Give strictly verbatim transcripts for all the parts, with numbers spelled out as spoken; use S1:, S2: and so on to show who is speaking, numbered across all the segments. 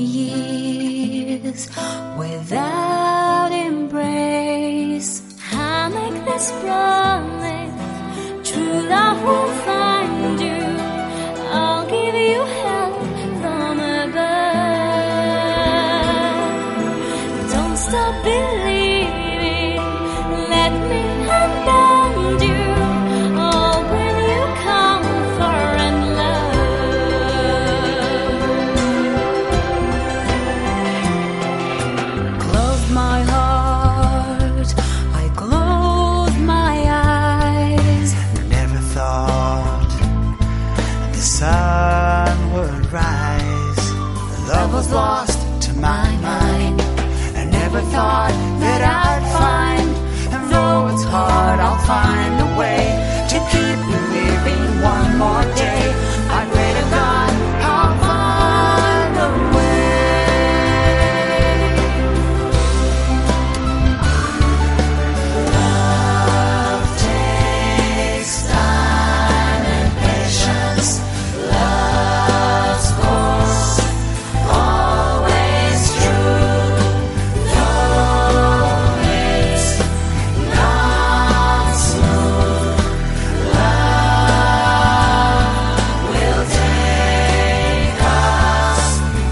S1: years without embrace. I make this promise, true love will find you. I'll give you help from above. Don't stop believing, let me unbound you. I'll bring you comfort and love. Close my heart, I close my eyes.
S2: Never thought the sun would rise. Love was lost to my mind. I never thought that I'd find, and though it's hard, I'll find a way to keep believing one more day. I pray to God I'll find a way. Love takes time and patience. Love's course always true. Though it's not smooth, love will take us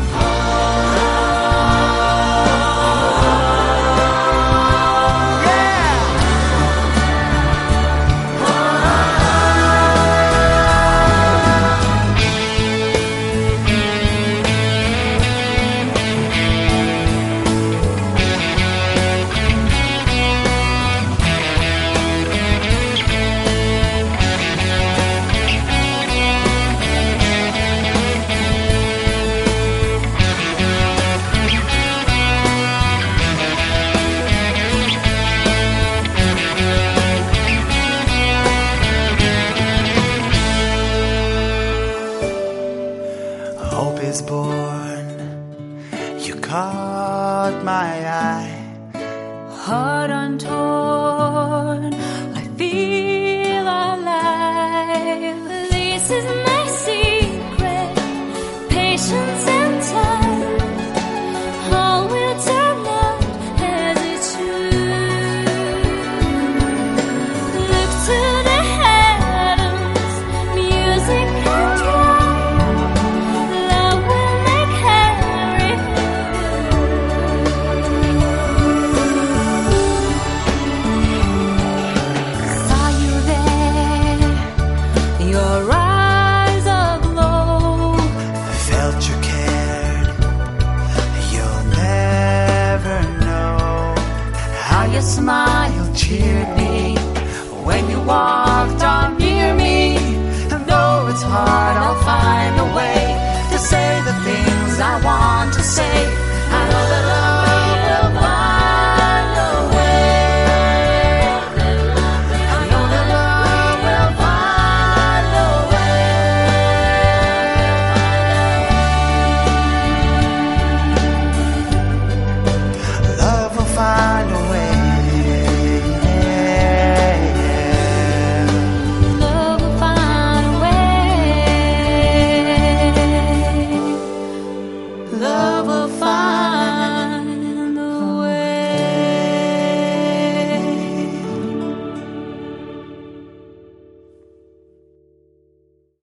S2: home. Hope is born. You caught my eye.
S1: Heart untorn, I feel alive. This is my secret, patience and time. All will turn out as it should. Look to the heavens, music and drum. Love will make everything good. Saw you there, your eyes aglow.
S2: Felt you cared. You'll never know how your smile cheered me when you walked on near me. And though it's hard, I'll find a way to say the things I want to say.